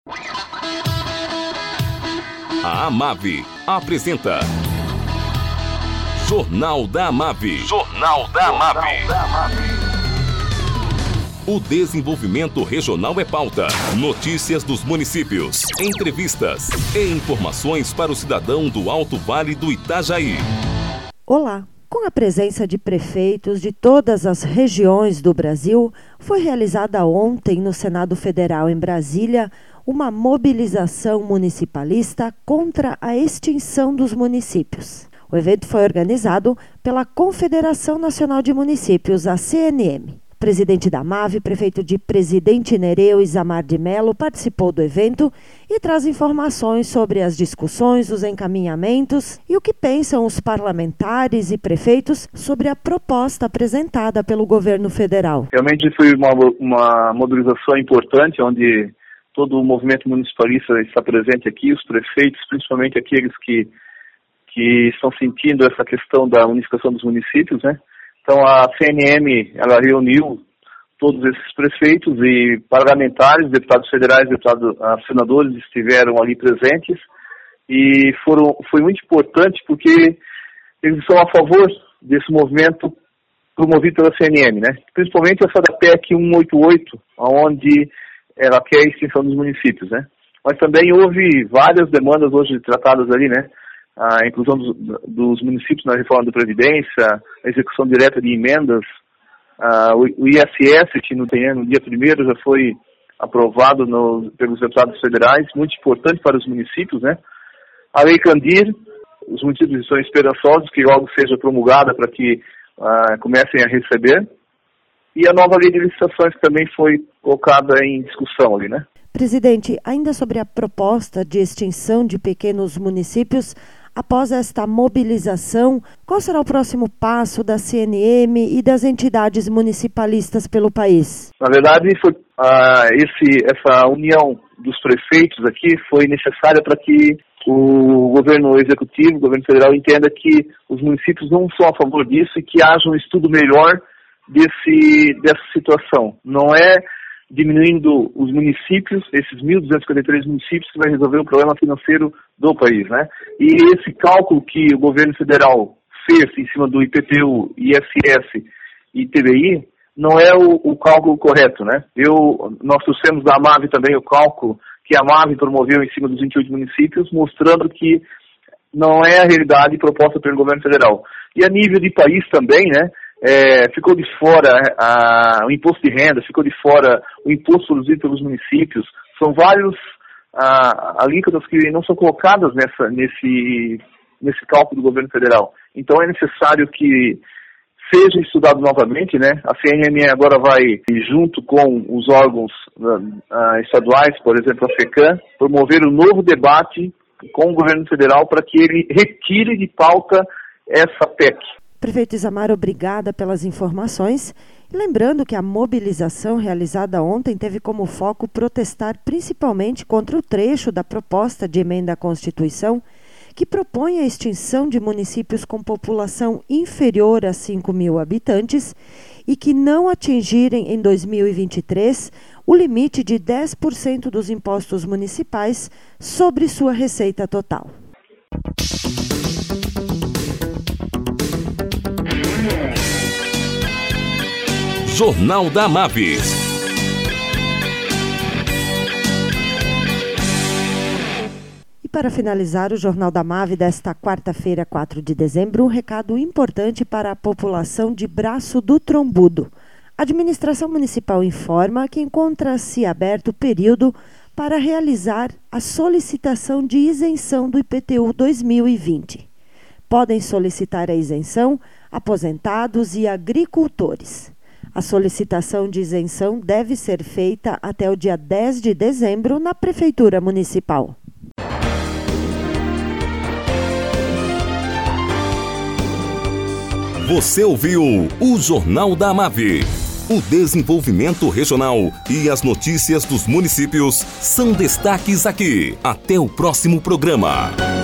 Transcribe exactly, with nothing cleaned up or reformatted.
A Amave apresenta Jornal da Amave. Jornal da Amave. O desenvolvimento regional é pauta. Notícias dos municípios, entrevistas e informações para o cidadão do Alto Vale do Itajaí. Olá! Com a presença de prefeitos de todas as regiões do Brasil, foi realizada ontem no Senado Federal em Brasília uma mobilização municipalista contra a extinção dos municípios. O evento foi organizado pela Confederação Nacional de Municípios, a C N M. O presidente da Amave, prefeito de Presidente Nereu, Isamar de Mello, participou do evento e traz informações sobre as discussões, os encaminhamentos e o que pensam os parlamentares e prefeitos sobre a proposta apresentada pelo governo federal. Realmente foi uma, uma mobilização importante, onde todo o movimento municipalista está presente aqui, os prefeitos, principalmente aqueles que, que estão sentindo essa questão da unificação dos municípios, né? Então a C N M, ela reuniu todos esses prefeitos e parlamentares, deputados federais, deputados, senadores estiveram ali presentes e foram, foi muito importante porque eles são a favor desse movimento promovido pela C N M, né? Principalmente essa da P E C cento e oitenta e oito, onde ela quer a extinção dos municípios, né? Mas também houve várias demandas hoje tratadas ali, né? A inclusão dos, dos municípios na reforma da Previdência, a execução direta de emendas, uh, o, o I S S, que no, no dia primeiro já foi aprovado no, pelos deputados federais, muito importante para os municípios, né? A Lei Candir, os municípios estão esperançosos que logo seja promulgada para que uh, comecem a receber, e a nova lei de licitações que também foi colocada em discussão ali, né? Presidente, ainda sobre a proposta de extinção de pequenos municípios, após esta mobilização, qual será o próximo passo da C N M e das entidades municipalistas pelo país? Na verdade, foi, uh, esse, essa união dos prefeitos aqui foi necessária para que o governo executivo, o governo federal, entenda que os municípios não são a favor disso e que haja um estudo melhor desse, dessa situação. Não é diminuindo os municípios, esses mil duzentos e cinquenta e três municípios, que vai resolver o problema financeiro do país, né? E esse cálculo que o governo federal fez em cima do I P T U, I S S e T B I, não é o, o cálculo correto, né? Eu, nós trouxemos da Amave também o cálculo que a Amave promoveu em cima dos vinte e oito municípios, mostrando que não é a realidade proposta pelo governo federal. E a nível de país também, né? É, ficou de fora a, o imposto de renda, ficou de fora o imposto produzido pelos municípios. São vários a, alíquotas que não são colocadas nessa, nesse, nesse cálculo do governo federal. Então é necessário que seja estudado novamente, né? A C N M agora vai, junto com os órgãos uh, estaduais, por exemplo a FECAM, promover um novo debate com o governo federal para que ele retire de pauta essa P E C. Prefeito Isamar, obrigada pelas informações. E lembrando que a mobilização realizada ontem teve como foco protestar principalmente contra o trecho da proposta de emenda à Constituição que propõe a extinção de municípios com população inferior a cinco mil habitantes e que não atingirem em dois mil e vinte e três o limite de dez por cento dos impostos municipais sobre sua receita total. Jornal da Amave. E para finalizar o Jornal da Amave desta quarta-feira, quatro de dezembro, um recado importante para a população de Braço do Trombudo. A administração municipal informa que encontra-se aberto o período para realizar a solicitação de isenção do I P T U dois mil e vinte. Podem solicitar a isenção aposentados e agricultores. A solicitação de isenção deve ser feita até o dia dez de dezembro na Prefeitura Municipal. Você ouviu o Jornal da Amave. O desenvolvimento regional e as notícias dos municípios são destaques aqui. Até o próximo programa.